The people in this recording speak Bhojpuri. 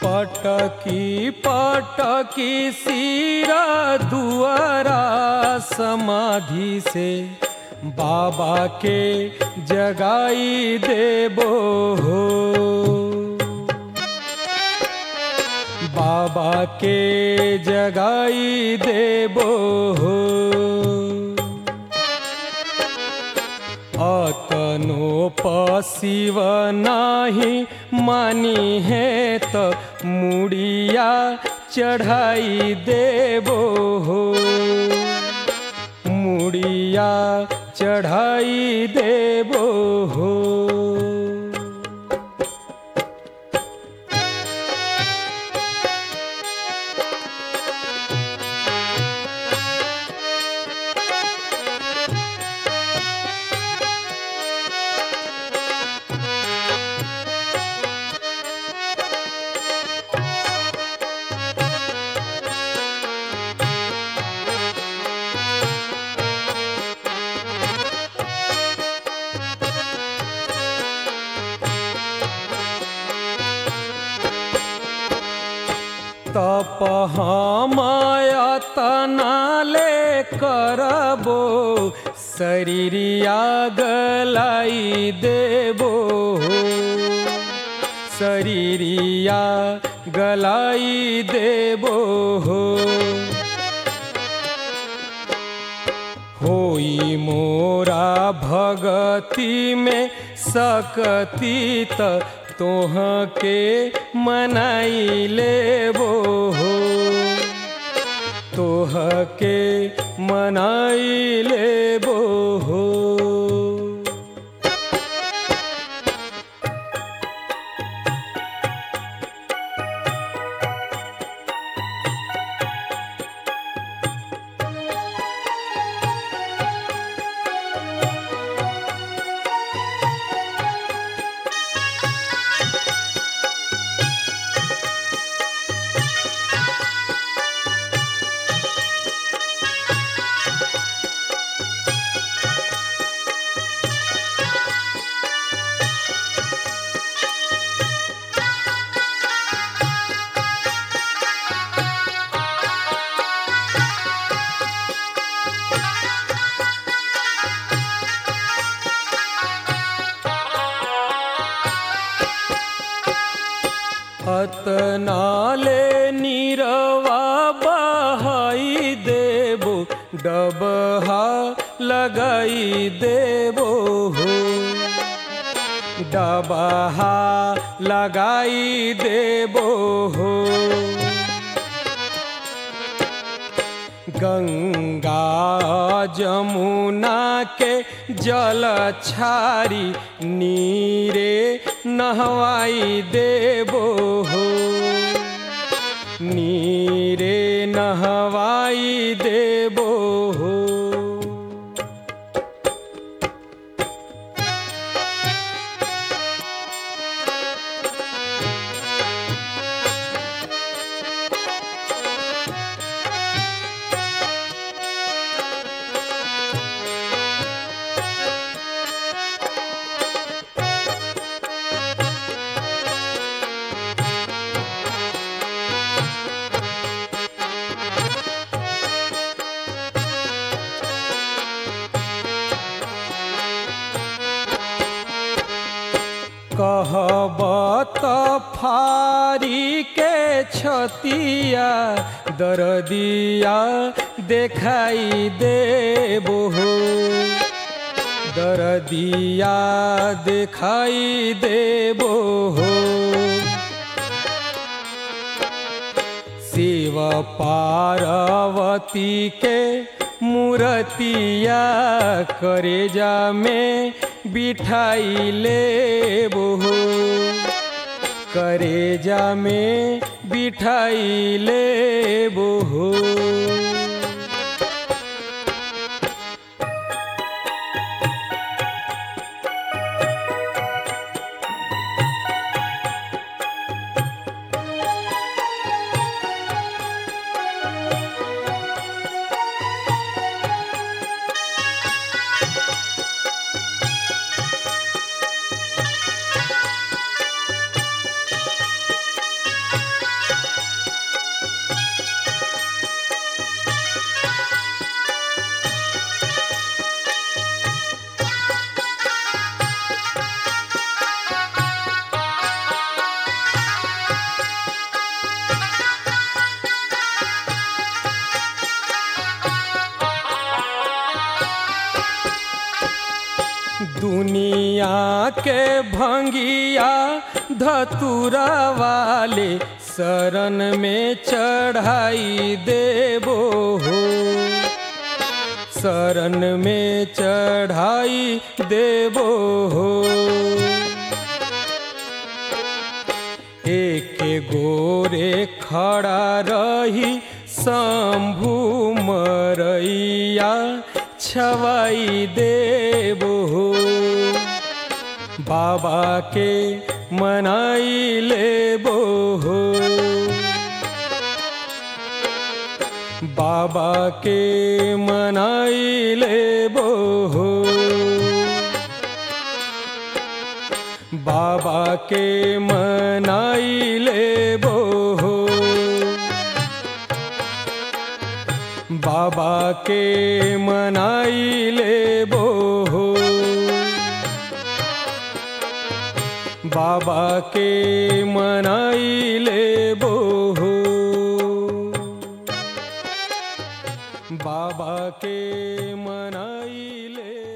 पटकी पटकी सिरा दुआरा समाधि से बाबा के जगाई देबो हो। बाबा के जगाई देबो हो। अतनो पशिव नाही मानी है तो मुड़िया चढ़ाई देबो हो। मुड़िया चढ़ाई देबो हो। तप माया तनाले करबो शरीरिया गलाई देबो हो। शरीरिया गलाई देबो हो। होई मोरा भगति में सकती त तोह के मनाई लेबो हो। तोह के मनाई लेबो हो। अतनाले नीरवा बहाई देबो डबहा लगाई देबो हो। डबहा लगाई देबो हो। गंगा जमुना के जल छारी नीरे नहवाई देबो हो। नीरे नहवाई देबो हो। कहबत फारी के छतिया दरदिया देखाई देबो हो। दरदिया देखाई देबो हो। शिव पार्वती के मूर्तिया करेजा में बिठाई लेबो हो। करेजा में बिठाई लेबो हो। दुनिया के भंगिया धतुरा वाले शरण में चढ़ाई देबो हो, शरण में चढ़ाई देबो हो। एक गोरे खड़ा रही शंभु मरैया छवाई देबो हो। बाबा के मनाई लेबो हो, बाबा के मनाई लेबो हो, बाबा के मनाई लेबो हो, बाबा के मनाई लेबो हो, बाबा के मनाई लेबो हो, बाबा के मनाई ले।